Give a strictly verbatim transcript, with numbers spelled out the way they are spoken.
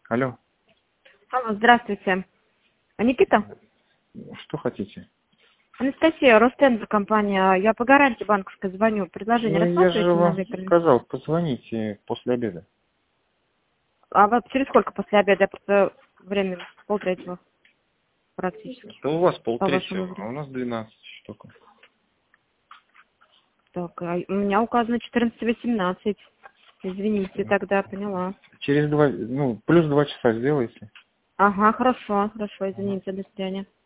Алло. Алло, здравствуйте. А Никита? Что хотите? Анастасия, Ростендер компания. Я по гарантии банковской звоню. Предложение Ну, я же рассматриваете на вам Викторовна? сказал, позвоните после обеда. А вот через сколько после обеда? Я просто время полтретьего практически. Да у вас По вашему полтретьего, а времени. у нас двенадцать штук. Так, а у меня указано четырнадцать восемнадцать. Извините, тогда поняла. Через два, ну, плюс два часа сделайте. Ага, хорошо, хорошо, извините, до свидания.